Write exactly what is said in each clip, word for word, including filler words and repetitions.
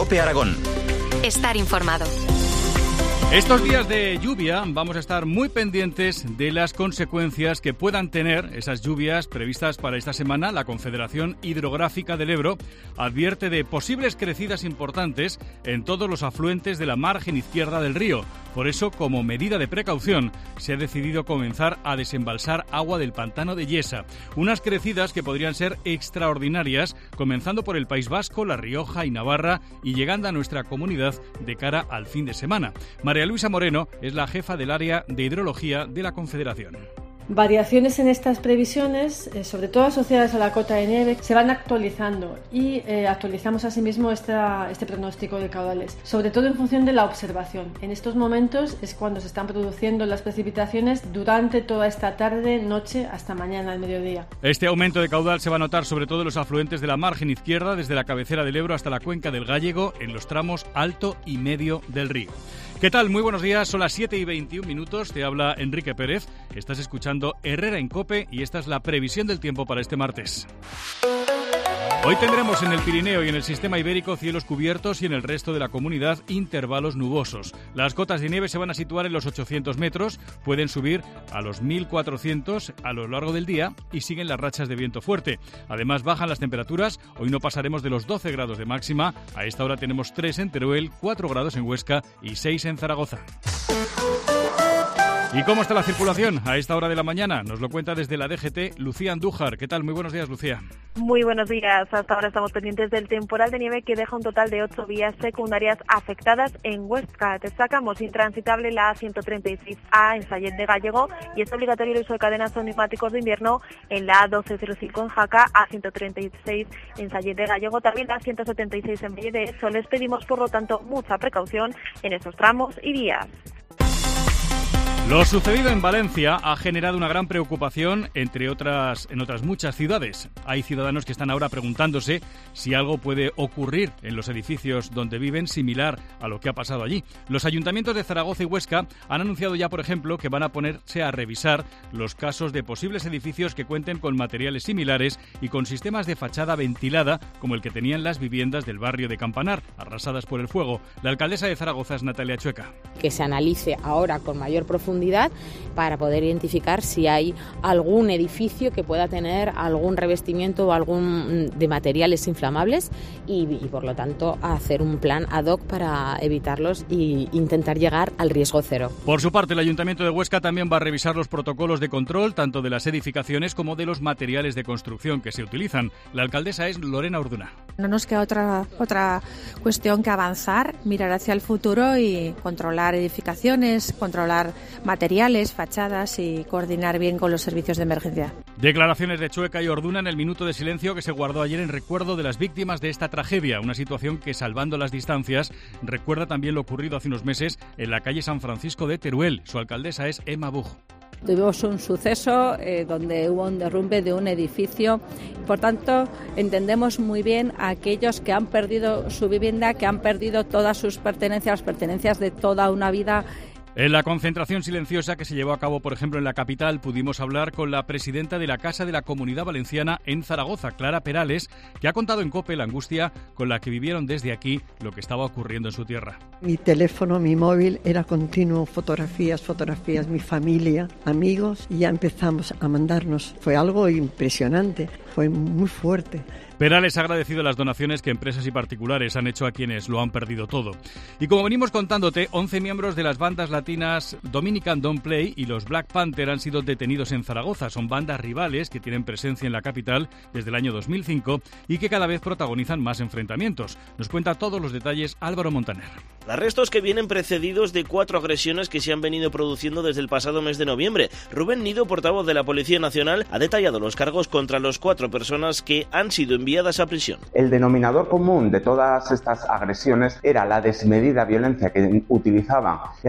COPE Aragón. Estar informado. Estos días de lluvia vamos a estar muy pendientes de las consecuencias que puedan tener esas lluvias previstas para esta semana. La Confederación Hidrográfica del Ebro advierte de posibles crecidas importantes en todos los afluentes de la margen izquierda del río. Por eso, como medida de precaución, se ha decidido comenzar a desembalsar agua del pantano de Yesa. Unas crecidas que podrían ser extraordinarias, comenzando por el País Vasco, La Rioja y Navarra y llegando a nuestra comunidad de cara al fin de semana. María Luisa Moreno es la jefa del área de hidrología de la Confederación. Variaciones en estas previsiones, eh, sobre todo asociadas a la cota de nieve, se van actualizando y eh, actualizamos asimismo esta, este pronóstico de caudales, sobre todo en función de la observación. En estos momentos es cuando se están produciendo las precipitaciones durante toda esta tarde, noche, hasta mañana al mediodía. Este aumento de caudal se va a notar sobre todo en los afluentes de la margen izquierda, desde la cabecera del Ebro hasta la cuenca del Gállego, en los tramos alto y medio del río. ¿Qué tal? Muy buenos días, son las siete y veintiún minutos, te habla Enrique Pérez, estás escuchando Herrera en COPE y esta es la previsión del tiempo para este martes. Hoy tendremos en el Pirineo y en el sistema ibérico cielos cubiertos y en el resto de la comunidad intervalos nubosos. Las cotas de nieve se van a situar en los ochocientos metros, pueden subir a los mil cuatrocientos a lo largo del día y siguen las rachas de viento fuerte. Además bajan las temperaturas, hoy no pasaremos de los doce grados de máxima, a esta hora tenemos tres en Teruel, cuatro grados en Huesca y seis en Zaragoza. ¿Y cómo está la circulación a esta hora de la mañana? Nos lo cuenta desde la D G T Lucía Andújar. ¿Qué tal? Muy buenos días, Lucía. Muy buenos días. Hasta ahora estamos pendientes del temporal de nieve que deja un total de ocho vías secundarias afectadas en Huesca. Destacamos intransitable la A ciento treinta y seis A en Sallent de Gállego y es obligatorio el uso de cadenas o neumáticos de invierno en la A doce cero cinco en Jaca, A ciento treinta y seis en Sallent de Gállego, también la A ciento setenta y seis en Valle de Eso. Les pedimos, por lo tanto, mucha precaución en esos tramos y vías. Lo sucedido en Valencia ha generado una gran preocupación entre otras, en otras muchas ciudades. Hay ciudadanos que están ahora preguntándose si algo puede ocurrir en los edificios donde viven similar a lo que ha pasado allí. Los ayuntamientos de Zaragoza y Huesca han anunciado ya, por ejemplo, que van a ponerse a revisar los casos de posibles edificios que cuenten con materiales similares y con sistemas de fachada ventilada como el que tenían las viviendas del barrio de Campanar, arrasadas por el fuego. La alcaldesa de Zaragoza es Natalia Chueca. Que se analice ahora con mayor profundidad para poder identificar si hay algún edificio que pueda tener algún revestimiento o algún de materiales inflamables y, y por lo tanto hacer un plan ad hoc para evitarlos e intentar llegar al riesgo cero. Por su parte, el Ayuntamiento de Huesca también va a revisar los protocolos de control tanto de las edificaciones como de los materiales de construcción que se utilizan. La alcaldesa es Lorena Urduna. No nos queda otra, otra cuestión que avanzar, mirar hacia el futuro y controlar edificaciones, controlar materiales, fachadas y coordinar bien con los servicios de emergencia. Declaraciones de Chueca y Urduna en el minuto de silencio que se guardó ayer en recuerdo de las víctimas de esta tragedia, una situación que, salvando las distancias, recuerda también lo ocurrido hace unos meses en la calle San Francisco de Teruel. Su alcaldesa es Emma Buch. Tuvimos un suceso eh, donde hubo un derrumbe de un edificio. Por tanto, entendemos muy bien a aquellos que han perdido su vivienda, que han perdido todas sus pertenencias, las pertenencias de toda una vida. En la concentración silenciosa que se llevó a cabo, por ejemplo, en la capital, pudimos hablar con la presidenta de la Casa de la Comunidad Valenciana en Zaragoza, Clara Perales, que ha contado en COPE la angustia con la que vivieron desde aquí lo que estaba ocurriendo en su tierra. Mi teléfono, mi móvil, era continuo, fotografías, fotografías, mi familia, amigos, y ya empezamos a mandarnos. Fue algo impresionante, fue muy fuerte. Perales ha agradecido las donaciones que empresas y particulares han hecho a quienes lo han perdido todo. Y como venimos contándote, once miembros de las bandas latinas Dominican Don't Play y los Black Panther han sido detenidos en Zaragoza. Son bandas rivales que tienen presencia en la capital desde el año dos mil cinco y que cada vez protagonizan más enfrentamientos. Nos cuenta todos los detalles Álvaro Montaner. Arrestos que vienen precedidos de cuatro agresiones que se han venido produciendo desde el pasado mes de noviembre. Rubén Nido, portavoz de la Policía Nacional, ha detallado los cargos contra las cuatro personas que han sido enviadas a prisión. El denominador común de todas estas agresiones era la desmedida violencia que utilizaban y además siempre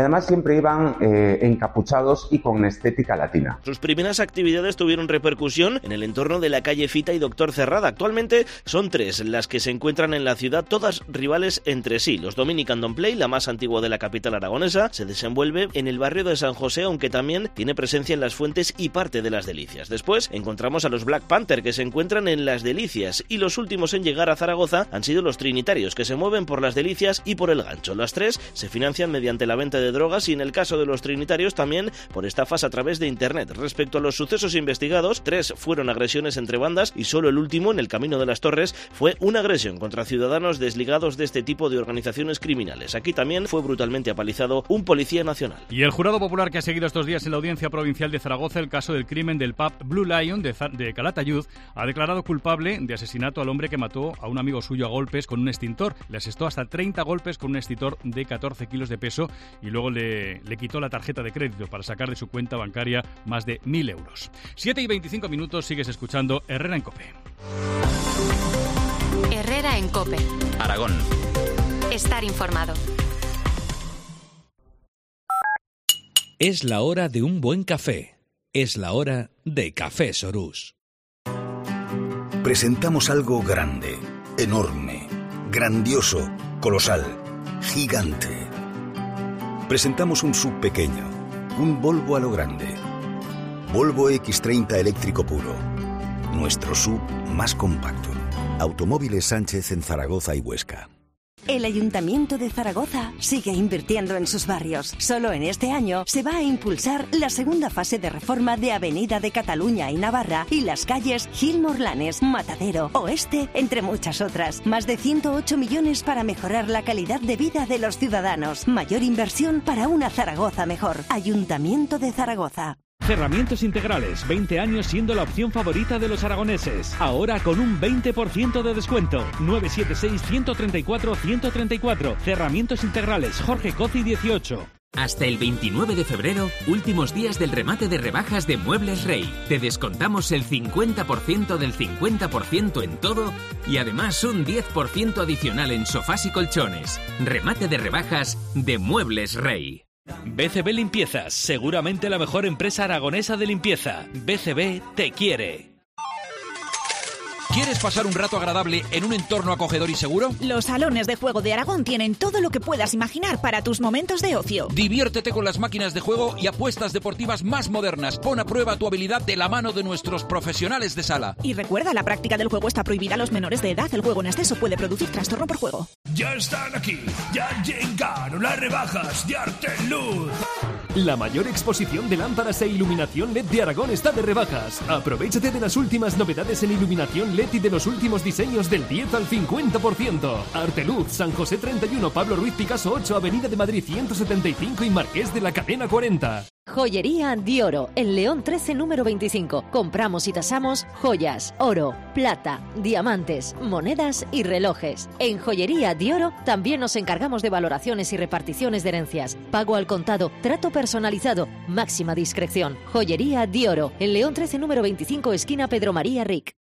siempre iban eh, encapuchados y con estética latina. Sus primeras actividades tuvieron repercusión en el entorno de la calle Fita y Doctor Cerrada. Actualmente son tres las que se encuentran en la ciudad, todas rivales entre sí. Los Dominican Don't Play, la más antigua de la capital aragonesa, se desenvuelve en el barrio de San José, aunque también tiene presencia en Las Fuentes y parte de Las Delicias. Después encontramos a los Black Panther, que se encuentran en Las Delicias, y los últimos en llegar a Zaragoza han sido los Trinitarios, que se mueven por Las Delicias y por El Gancho. Las tres se financian mediante la venta de drogas y, en el caso de los Trinitarios, también por estafas a través de internet. Respecto a los sucesos investigados, tres fueron agresiones entre bandas y solo el último, en el Camino de las Torres, fue una agresión contra ciudadanos desligados de este tipo de organizaciones criminales. Aquí también fue brutalmente apalizado un policía nacional. Y el jurado popular que ha seguido estos días en la Audiencia Provincial de Zaragoza el caso del crimen del pub Blue Lion de, de Calatayud ha declarado culpable de asesinato al hombre que mató a un amigo suyo a golpes con un extintor. Le asestó hasta treinta golpes con un extintor de catorce kilos de peso y luego le, le quitó la tarjeta de crédito para sacar de su cuenta bancaria más de mil euros. siete y veinticinco minutos, sigues escuchando Herrera en COPE. Herrera en COPE. Aragón. Estar informado. Es la hora de un buen café. Es la hora de Café Sorús. Presentamos algo grande, enorme, grandioso, colosal, gigante. Presentamos un S U V pequeño, un Volvo a lo grande. Volvo equis treinta eléctrico puro. Nuestro S U V más compacto. Automóviles Sánchez en Zaragoza y Huesca. El Ayuntamiento de Zaragoza sigue invirtiendo en sus barrios. Solo en este año se va a impulsar la segunda fase de reforma de Avenida de Cataluña y Navarra y las calles Gil Morlanes, Matadero, Oeste, entre muchas otras. Más de ciento ocho millones para mejorar la calidad de vida de los ciudadanos. Mayor inversión para una Zaragoza mejor. Ayuntamiento de Zaragoza. Cerramientos Integrales, veinte años siendo la opción favorita de los aragoneses. Ahora con un veinte por ciento de descuento. nueve siete seis, uno tres cuatro, uno tres cuatro. Cerramientos Integrales, Jorge Cozi dieciocho. Hasta el veintinueve de febrero, últimos días del remate de rebajas de Muebles Rey. Te descontamos el cincuenta por ciento del cincuenta por ciento en todo y además un diez por ciento adicional en sofás y colchones. Remate de rebajas de Muebles Rey. B C B Limpiezas, seguramente la mejor empresa aragonesa de limpieza. B C B te quiere. ¿Quieres pasar un rato agradable en un entorno acogedor y seguro? Los salones de juego de Aragón tienen todo lo que puedas imaginar para tus momentos de ocio. Diviértete con las máquinas de juego y apuestas deportivas más modernas. Pon a prueba tu habilidad de la mano de nuestros profesionales de sala. Y recuerda, la práctica del juego está prohibida a los menores de edad. El juego en exceso puede producir trastorno por juego. Ya están aquí, ya llegaron las rebajas de Arteluz. La mayor exposición de lámparas e iluminación L E D de Aragón está de rebajas. Aprovéchate de las últimas novedades en iluminación L E D y de los últimos diseños del diez al cincuenta por ciento. Arteluz, San José treinta y uno, Pablo Ruiz Picasso ocho, Avenida de Madrid ciento setenta y cinco y Marqués de la Cadena cuarenta. Joyería Dioro, en León trece, número veinticinco. Compramos y tasamos joyas, oro, plata, diamantes, monedas y relojes. En Joyería Dioro también nos encargamos de valoraciones y reparticiones de herencias. Pago al contado, trato personalizado, máxima discreción. Joyería Dioro, en León trece, número veinticinco, esquina Pedro María Ric.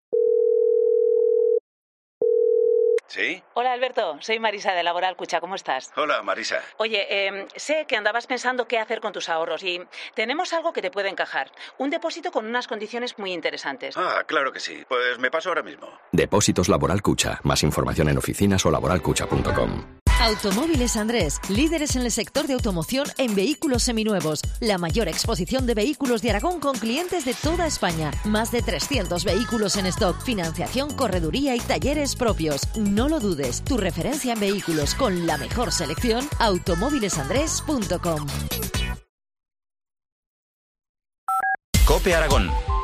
¿Sí? Hola, Alberto. Soy Marisa de Laboral Cucha. ¿Cómo estás? Hola, Marisa. Oye, eh, sé que andabas pensando qué hacer con tus ahorros y tenemos algo que te puede encajar. Un depósito con unas condiciones muy interesantes. Ah, claro que sí. Pues me paso ahora mismo. Depósitos Laboral Cucha. Más información en oficinas o laboral cucha punto com. Automóviles Andrés, líderes en el sector de automoción en vehículos seminuevos. La mayor exposición de vehículos de Aragón con clientes de toda España. Más de trescientos vehículos en stock, financiación, correduría y talleres propios. No lo dudes, tu referencia en vehículos con la mejor selección, automóviles andrés punto com. COPE Aragón.